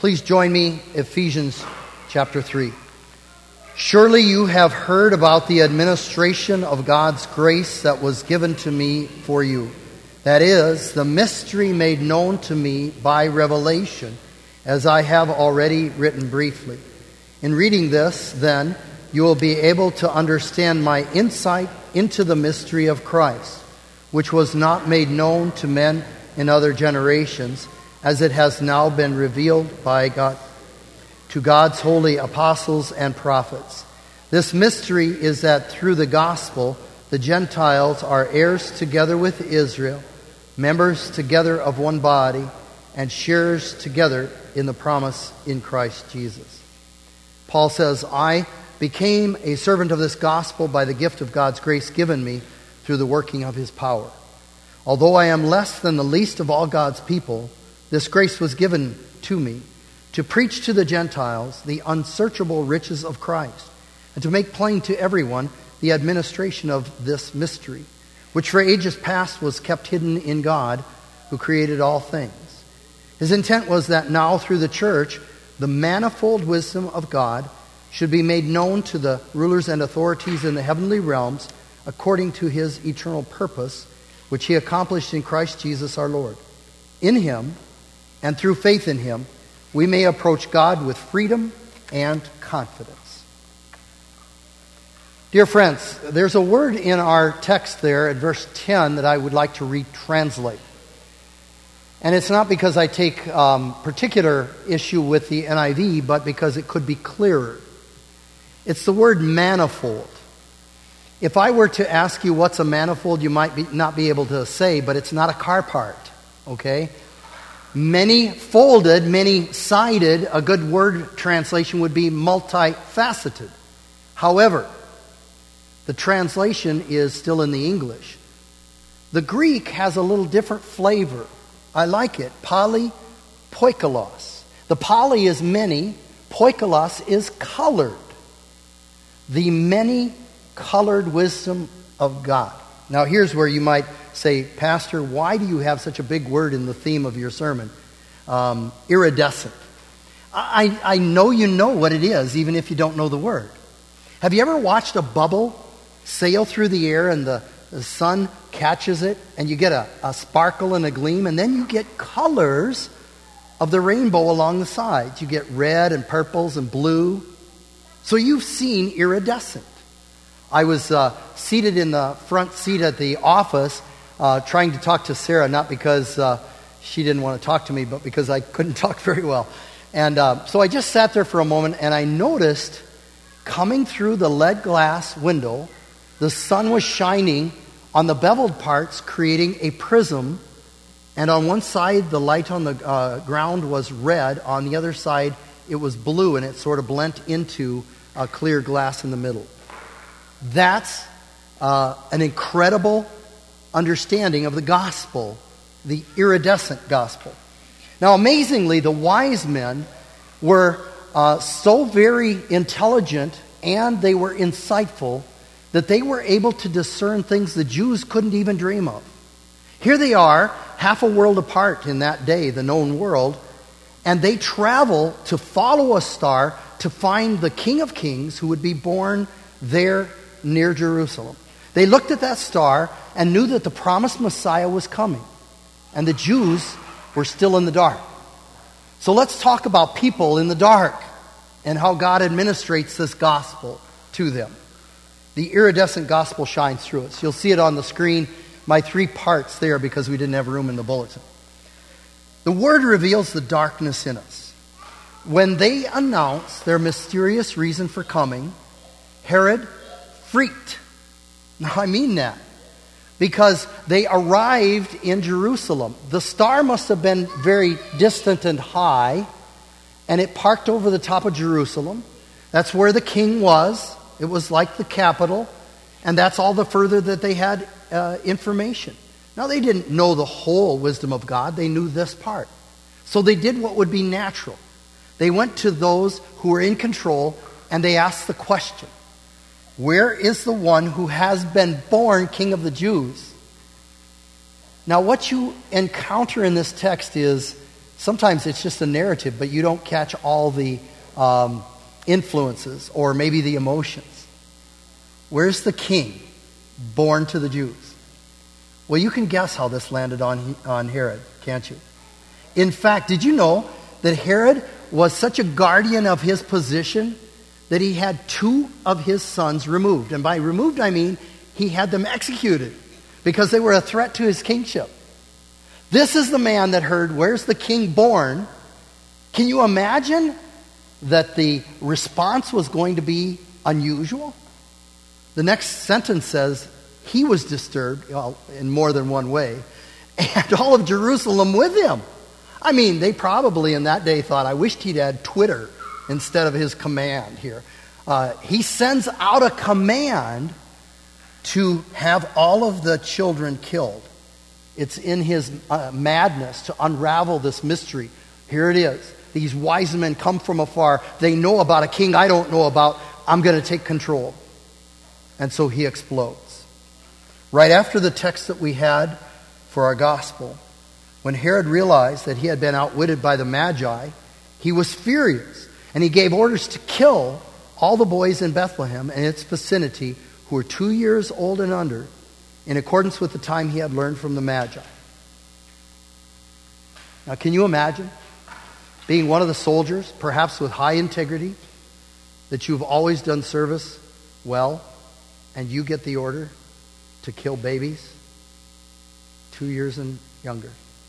Please join me, Ephesians chapter 3. Surely you have heard about the administration of God's grace that was given to me for you. That is, the mystery made known to me by revelation, as I have already written briefly. In reading this, then, you will be able to understand my insight into the mystery of Christ, which was not made known to men in other generations, as it has now been revealed by God to God's holy apostles and prophets. This mystery is that through the gospel, the Gentiles are heirs together with Israel, members together of one body, and sharers together in the promise in Christ Jesus. Paul says, I became a servant of this gospel by the gift of God's grace given me through the working of his power. Although I am less than the least of all God's people, this grace was given to me to preach to the Gentiles the unsearchable riches of Christ, and to make plain to everyone the administration of this mystery, which for ages past was kept hidden in God, who created all things. His intent was that now through the church, the manifold wisdom of God should be made known to the rulers and authorities in the heavenly realms according to his eternal purpose, which he accomplished in Christ Jesus our Lord. In him, and through faith in him, we may approach God with freedom and confidence. Dear friends, there's a word in our text there at verse 10 that I would like to retranslate. And it's not because I take particular issue with the NIV, but because it could be clearer. It's the word manifold. If I were to ask you what's a manifold, you might not be able to say, but it's not a car part, okay? Many-folded, many-sided, a good word translation would be multifaceted. However, the translation is still in the English. The Greek has a little different flavor. I like it. Poly, poikilos. The poly is many, poikilos is colored. The many-colored wisdom of God. Now here's where you might say, Pastor, why do you have such a big word in the theme of your sermon? Iridescent. I know you know what it is, even if you don't know the word. Have you ever watched a bubble sail through the air and the sun catches it and you get a sparkle and a gleam, and then you get colors of the rainbow along the sides? You get red and purples and blue. So you've seen iridescent. I was seated in the front seat at the office trying to talk to Sarah, not because she didn't want to talk to me, but because I couldn't talk very well. And so I just sat there for a moment, and I noticed coming through the lead glass window, the sun was shining on the beveled parts, creating a prism. And on one side, the light on the ground was red. On the other side, it was blue, and it sort of blent into a clear glass in the middle. That's an incredible understanding of the gospel, the iridescent gospel. Now, amazingly, the wise men were so very intelligent and they were insightful that they were able to discern things the Jews couldn't even dream of. Here they are, half a world apart in that day, the known world, and they travel to follow a star to find the King of Kings who would be born there near Jerusalem. They looked at that star and knew that the promised Messiah was coming, and the Jews were still in the dark. So let's talk about people in the dark and how God administrates this gospel to them. The iridescent gospel shines through us. You'll see it on the screen, my 3 parts there, because we didn't have room in the bulletin. The Word reveals the darkness in us. When they announced their mysterious reason for coming, Herod freaked. Now, I mean that. Because they arrived in Jerusalem. The star must have been very distant and high, and it parked over the top of Jerusalem. That's where the king was. It was like the capital, and that's all the further that they had information. Now, they didn't know the whole wisdom of God. They knew this part. So they did what would be natural. They went to those who were in control, and they asked the question, where is the one who has been born King of the Jews? Now, what you encounter in this text is Sometimes it's just a narrative, but you don't catch all the influences or maybe the emotions. Where's the king born to the Jews? Well, you can guess how this landed on Herod, can't you? In fact, did you know that Herod was such a guardian of his position that he had 2 of his sons removed? And by removed, I mean he had them executed because they were a threat to his kingship. This is the man that heard, "Where's the king born?" Can you imagine that the response was going to be unusual? The next sentence says, he was disturbed, well, in more than one way, and all of Jerusalem with him. I mean, they probably in that day thought, I wished he'd had Twitter instead of his command here. He sends out a command to have all of the children killed. It's in his madness to unravel this mystery. Here it is. These wise men come from afar. They know about a king I don't know about. I'm going to take control. And so he explodes. Right after the text that we had for our gospel, when Herod realized that he had been outwitted by the Magi, he was furious. And he gave orders to kill all the boys in Bethlehem and its vicinity who were 2 years old and under, in accordance with the time he had learned from the Magi. Now, can you imagine being one of the soldiers, perhaps with high integrity, that you've always done service well, and you get the order to kill babies 2 years and younger?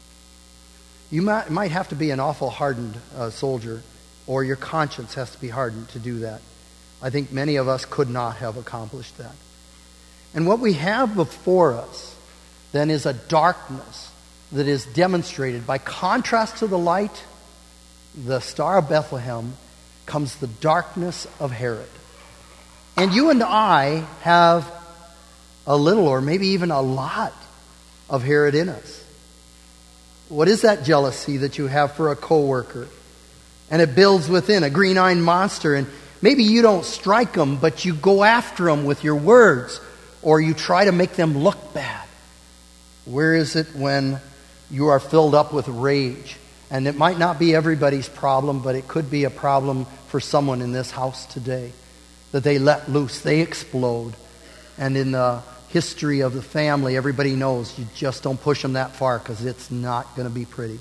You might have to be an awful hardened soldier, or your conscience has to be hardened to do that. I think many of us could not have accomplished that. And what we have before us then is a darkness that is demonstrated. By contrast to the light, the Star of Bethlehem, comes the darkness of Herod. And you and I have a little, or maybe even a lot, of Herod in us. What is that jealousy that you have for a coworker? And it builds within, a green-eyed monster. And maybe you don't strike them, but you go after them with your words, or you try to make them look bad. Where is it when you are filled up with rage? And it might not be everybody's problem, but it could be a problem for someone in this house today. That they let loose, they explode. And in the history of the family, everybody knows you just don't push them that far because it's not going to be pretty.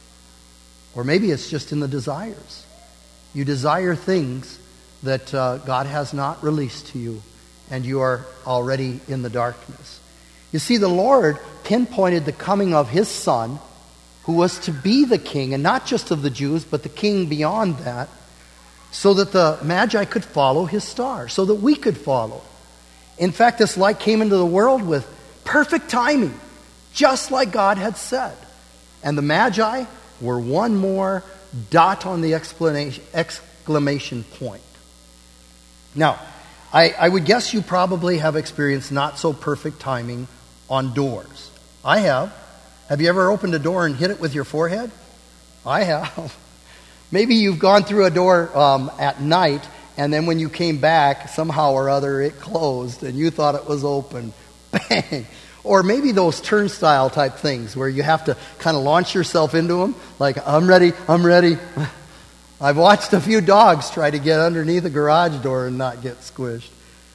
Or maybe it's just in the desires. You desire things that God has not released to you, and you are already in the darkness. You see, the Lord pinpointed the coming of his Son, who was to be the king, and not just of the Jews, but the king beyond that, so that the Magi could follow his star, so that we could follow. In fact, this light came into the world with perfect timing, just like God had said. And the Magi were one more dot on the exclamation point. Now, I would guess you probably have experienced not so perfect timing on doors. I have. Have you ever opened a door and hit it with your forehead? I have. Maybe you've gone through a door at night, and then when you came back, somehow or other it closed and you thought it was open. Bang! Or maybe those turnstile type things where you have to kind of launch yourself into them. Like, I'm ready, I'm ready. I've watched a few dogs try to get underneath a garage door and not get squished.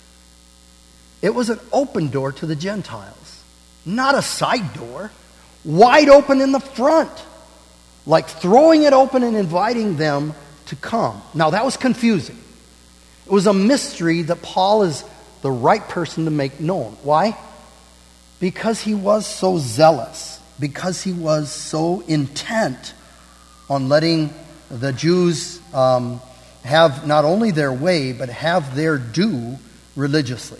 It was an open door to the Gentiles, not a side door. Wide open in the front. Like throwing it open and inviting them to come. Now that was confusing. It was a mystery that Paul is the right person to make known. Why? Because he was so zealous. Because he was so intent on letting the Jews have not only their way, but have their due religiously.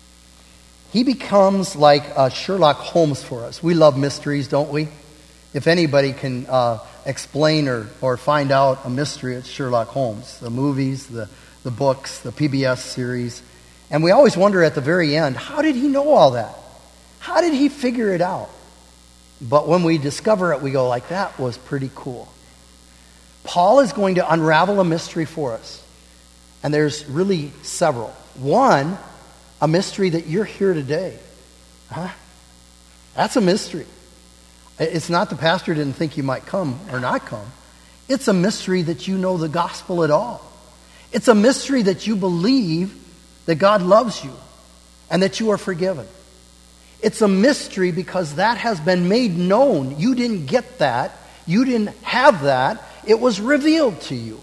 He becomes like Sherlock Holmes for us. We love mysteries, don't we? If anybody can explain or find out a mystery, it's Sherlock Holmes. The movies, the books, the PBS series. And we always wonder at the very end, how did he know all that? How did he figure it out? But when we discover it, we go like, that was pretty cool. Paul is going to unravel a mystery for us. And there's really several. One, a mystery that you're here today. Huh? That's a mystery. It's not the pastor didn't think you might come or not come. It's a mystery that you know the gospel at all. It's a mystery that you believe that God loves you and that you are forgiven. It's a mystery because that has been made known. You didn't get that. You didn't have that. It was revealed to you.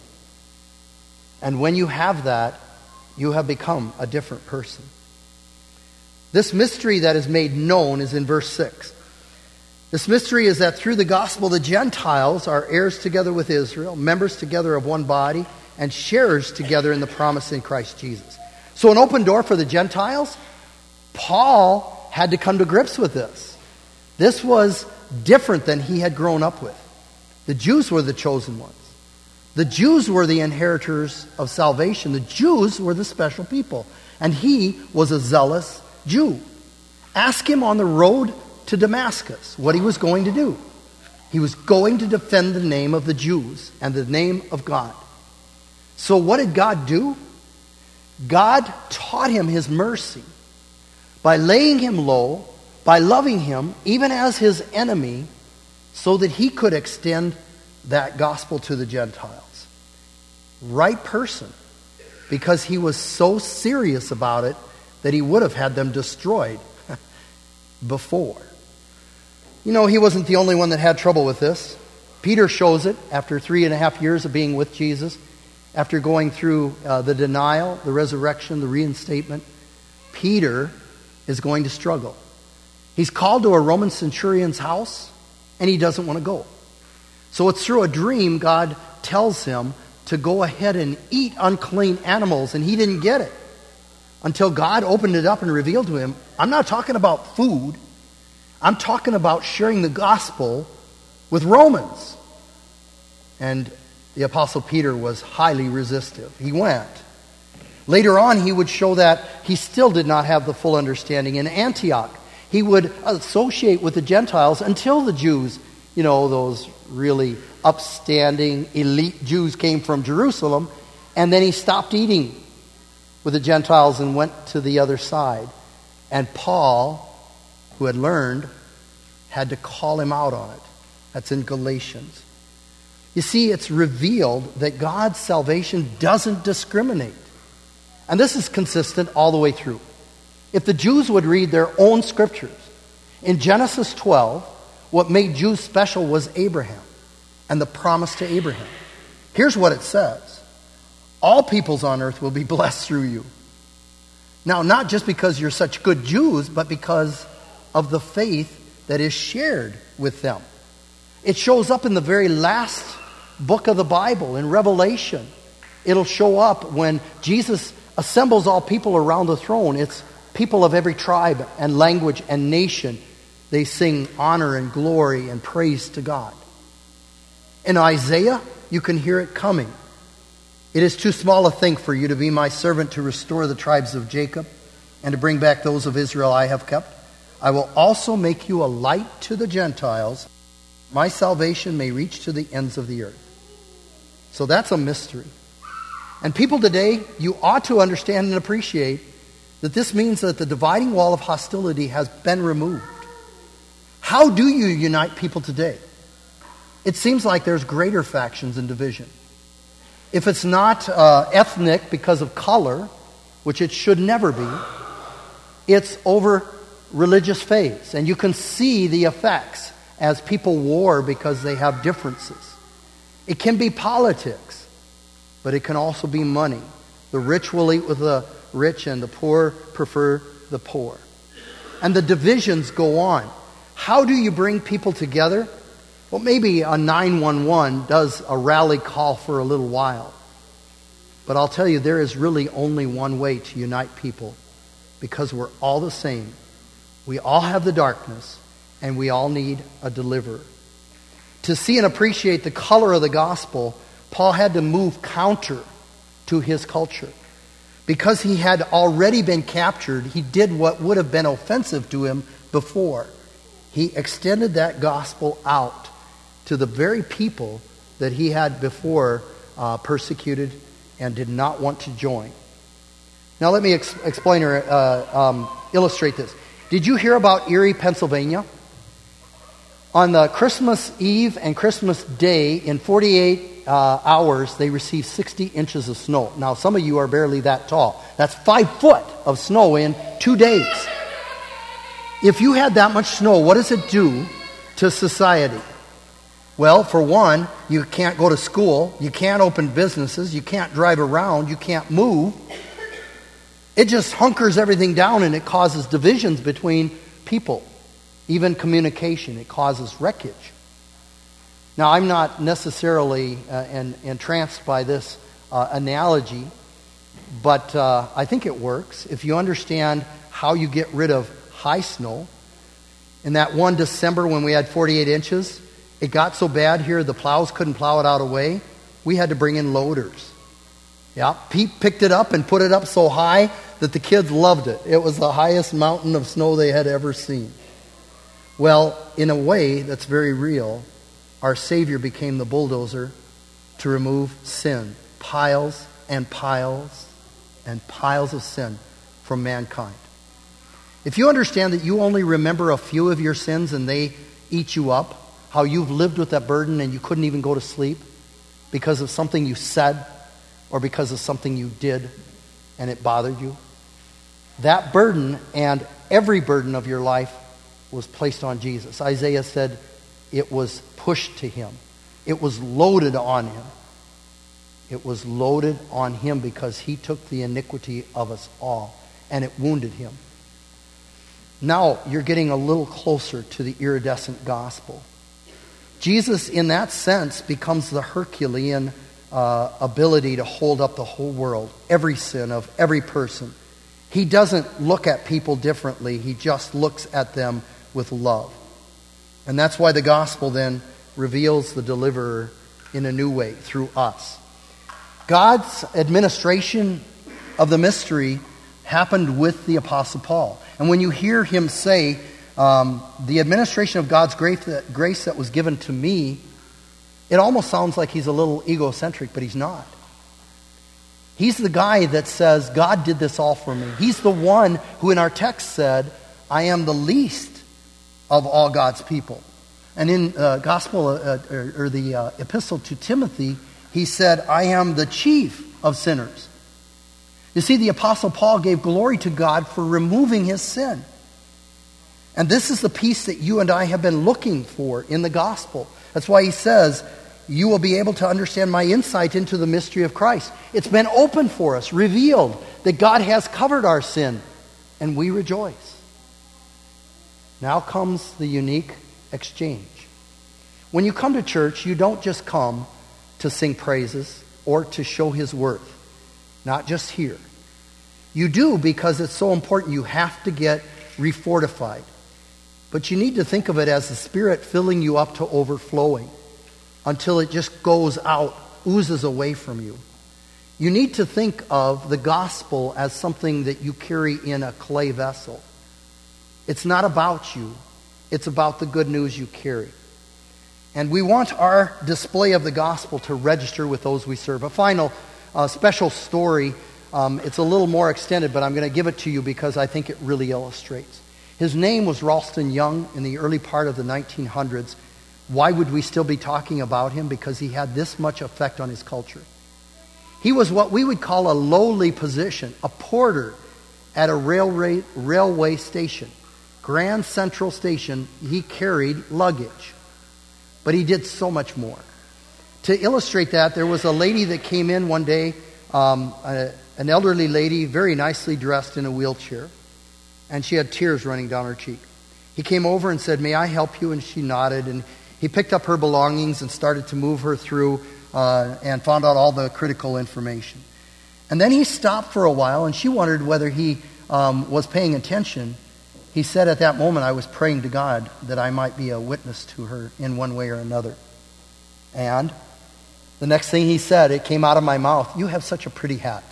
And when you have that, you have become a different person. This mystery that is made known is in verse 6. This mystery is that through the gospel, the Gentiles are heirs together with Israel, members together of one body, and sharers together in the promise in Christ Jesus. So an open door for the Gentiles? Paul had to come to grips with this. This was different than he had grown up with. The Jews were the chosen ones. The Jews were the inheritors of salvation. The Jews were the special people. And he was a zealous Jew. Ask him on the road to Damascus what he was going to do. He was going to defend the name of the Jews and the name of God. So what did God do? God taught him his mercy by laying him low, by loving him even as his enemy, so that he could extend that gospel to the Gentiles. Right person, because he was so serious about it that he would have had them destroyed before. You know, he wasn't the only one that had trouble with this. Peter shows it after 3.5 years of being with Jesus, after going through the denial, the resurrection, the reinstatement. Peter is going to struggle. He's called to a Roman centurion's house, and he doesn't want to go. So it's through a dream God tells him to go ahead and eat unclean animals, and he didn't get it until God opened it up and revealed to him, I'm not talking about food. I'm talking about sharing the gospel with Romans. And the Apostle Peter was highly resistive. He went. Later on, he would show that he still did not have the full understanding. In Antioch, he would associate with the Gentiles until the Jews, you know, those really upstanding, elite Jews came from Jerusalem, and then he stopped eating with the Gentiles and went to the other side. And Paul, who had learned, had to call him out on it. That's in Galatians. You see, it's revealed that God's salvation doesn't discriminate. And this is consistent all the way through. If the Jews would read their own scriptures, in Genesis 12, what made Jews special was Abraham and the promise to Abraham. Here's what it says. All peoples on earth will be blessed through you. Now, not just because you're such good Jews, but because of the faith that is shared with them. It shows up in the very last book of the Bible, in Revelation. It'll show up when Jesus assembles all people around the throne. It's people of every tribe and language and nation. They sing honor and glory and praise to God. In Isaiah, you can hear it coming. It is too small a thing for you to be my servant to restore the tribes of Jacob and to bring back those of Israel I have kept. I will also make you a light to the Gentiles. My salvation may reach to the ends of the earth. So that's a mystery. And people today, you ought to understand and appreciate that this means that the dividing wall of hostility has been removed. How do you unite people today? It seems like there's greater factions and division. If it's not ethnic because of color, which it should never be, it's over religious faiths. And you can see the effects as people war because they have differences. It can be politics, but it can also be money. The rich will eat with the rich and the poor prefer the poor. And the divisions go on. How do you bring people together? Well, maybe a 911 does a rally call for a little while. But I'll tell you, there is really only one way to unite people, because we're all the same. We all have the darkness, and we all need a deliverer. To see and appreciate the color of the gospel, Paul had to move counter to his culture. Because he had already been captured, he did what would have been offensive to him before. He extended that gospel out to the very people that he had before persecuted and did not want to join. Now let me explain or illustrate this. Did you hear about Erie, Pennsylvania? On the Christmas Eve and Christmas Day, in 48 hours, they received 60 inches of snow. Now, some of you are barely that tall. That's 5 foot of snow in 2 days. If you had that much snow, what does it do to society? Well, for one, you can't go to school, you can't open businesses, you can't drive around, you can't move. It just hunkers everything down, and it causes divisions between people. Even communication, it causes wreckage. Now, I'm not necessarily entranced by this analogy, but I think it works. If you understand how you get rid of high snow, in that one December when we had 48 inches, it got so bad here the plows couldn't plow it out of the way. We had to bring in loaders. Yeah, Pete picked it up and put it up so high that the kids loved it. It was the highest mountain of snow they had ever seen. Well, in a way that's very real, our Savior became the bulldozer to remove sin. Piles and piles and piles of sin from mankind. If you understand that you only remember a few of your sins and they eat you up, how you've lived with that burden and you couldn't even go to sleep because of something you said or because of something you did and it bothered you, that burden and every burden of your life was placed on Jesus. Isaiah said it was pushed to him. It was loaded on him. It was loaded on him because he took the iniquity of us all, and it wounded him. Now you're getting a little closer to the iridescent gospel. Jesus, in that sense, becomes the Herculean ability to hold up the whole world, every sin of every person. He doesn't look at people differently. He just looks at them with love. And that's why the gospel then reveals the deliverer in a new way through us. God's administration of the mystery happened with the Apostle Paul. And when you hear him say, the administration of God's grace that was given to me, it almost sounds like he's a little egocentric, but he's not. He's the guy that says, God did this all for me. He's the one who in our text said, I am the least of all God's people. And in the epistle to Timothy, he said, I am the chief of sinners. You see, the Apostle Paul gave glory to God for removing his sin. And this is the peace that you and I have been looking for in the gospel. That's why he says, you will be able to understand my insight into the mystery of Christ. It's been open for us, revealed, that God has covered our sin, and we rejoice. Now comes the unique exchange. When you come to church, you don't just come to sing praises or to show his worth. Not just here. You do because it's so important. You have to get refortified. But you need to think of it as the Spirit filling you up to overflowing until it just goes out, oozes away from you. You need to think of the gospel as something that you carry in a clay vessel. It's not about you. It's about the good news you carry. And we want our display of the gospel to register with those we serve. A final special story. It's a little more extended, but I'm going to give it to you because I think it really illustrates. His name was Ralston Young in the early part of the 1900s. Why would we still be talking about him? Because he had this much effect on his culture. He was what we would call a lowly position, a porter at a railway station. Grand Central Station, he carried luggage. But he did so much more. To illustrate that, there was a lady that came in one day, an elderly lady, very nicely dressed in a wheelchair, and she had tears running down her cheek. He came over and said, "May I help you?" And she nodded, and he picked up her belongings and started to move her through and found out all the critical information. And then he stopped for a while, and she wondered whether he was paying attention. He said at that moment, "I was praying to God that I might be a witness to her in one way or another." And the next thing he said, it came out of my mouth, "You have such a pretty hat."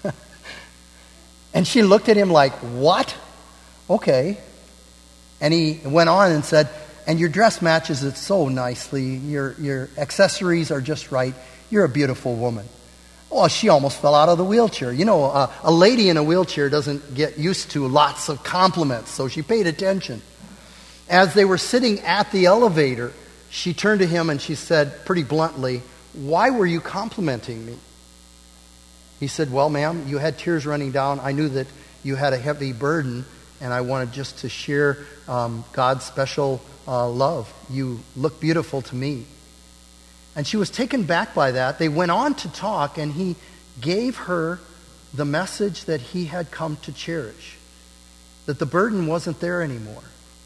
And she looked at him like, "What? Okay." And he went on and said, "And your dress matches it so nicely. Your accessories are just right. You're a beautiful woman." Well, she almost fell out of the wheelchair. You know, a lady in a wheelchair doesn't get used to lots of compliments, so she paid attention. As they were sitting at the elevator, she turned to him and she said pretty bluntly, "Why were you complimenting me?" He said, "Well, ma'am, you had tears running down. I knew that you had a heavy burden, and I wanted just to share God's special love. You look beautiful to me." And she was taken back by that. They went on to talk, and he gave her the message that he had come to cherish, that the burden wasn't there anymore.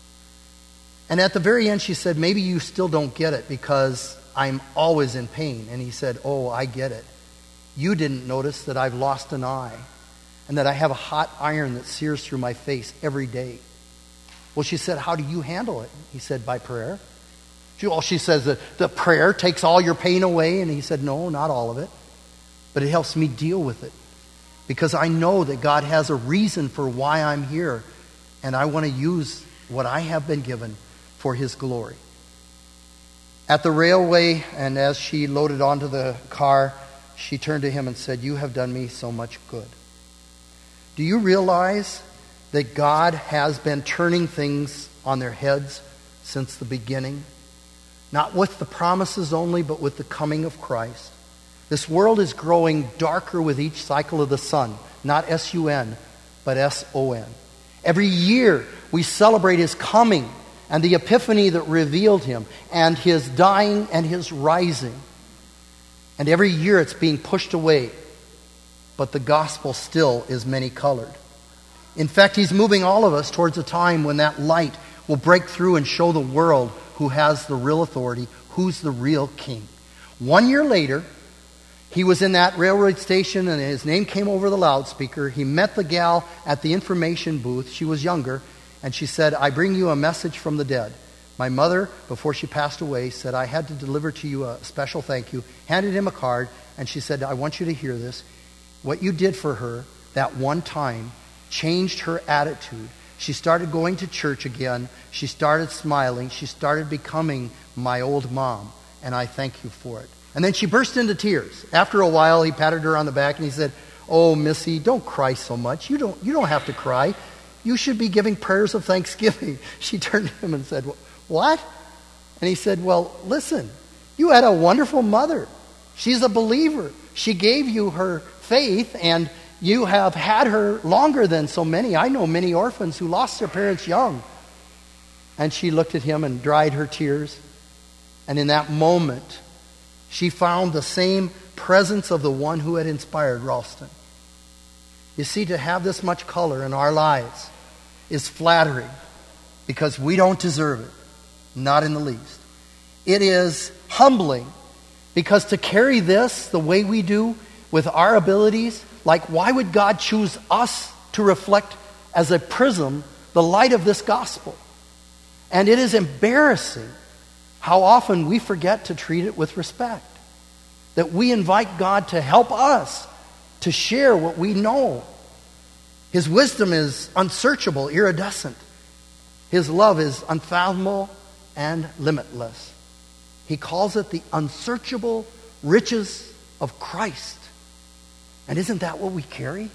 And at the very end, she said, "Maybe you still don't get it because I'm always in pain." And he said, "Oh, I get it. You didn't notice that I've lost an eye and that I have a hot iron that sears through my face every day." Well, she said, "How do you handle it?" He said, "By prayer." She says that the prayer takes all your pain away. And he said, "No, not all of it. But it helps me deal with it. Because I know that God has a reason for why I'm here. And I want to use what I have been given for His glory." At the railway, and as she loaded onto the car, she turned to him and said, "You have done me so much good." Do you realize that God has been turning things on their heads since the beginning? Not with the promises only, but with the coming of Christ. This world is growing darker with each cycle of the sun. Not S-U-N, but S-O-N. Every year we celebrate His coming and the epiphany that revealed Him, and His dying and His rising. And every year it's being pushed away, but the gospel still is many-colored. In fact, He's moving all of us towards a time when that light will break through and show the world who has the real authority, who's the real king. 1 year later, he was in that railroad station and his name came over the loudspeaker. He met the gal at the information booth. She was younger, and she said, "I bring you a message from the dead. My mother, before she passed away, said I had to deliver to you a special thank you." Handed him a card, and she said, "I want you to hear this. What you did for her that one time changed her attitude. She started going to church again. She started smiling. She started becoming my old mom, and I thank you for it." And then she burst into tears. After a while, he patted her on the back and he said, "Oh, Missy, don't cry so much. You don't have to cry. You should be giving prayers of thanksgiving." She turned to him and said, "What?" And he said, "Well, listen, you had a wonderful mother. She's a believer. She gave you her faith, and you have had her longer than so many. I know many orphans who lost their parents young." And she looked at him and dried her tears. And in that moment, she found the same presence of the one who had inspired Ralston. You see, to have this much color in our lives is flattering because we don't deserve it, not in the least. It is humbling because to carry this the way we do with our abilities, like why would God choose us to reflect as a prism the light of this gospel? And it is embarrassing how often we forget to treat it with respect. That we invite God to help us to share what we know. His wisdom is unsearchable, iridescent. His love is unfathomable and limitless. He calls it the unsearchable riches of Christ. And isn't that what we carry?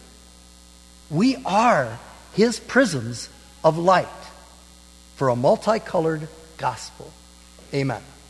We are His prisms of light for a multicolored gospel. Amen.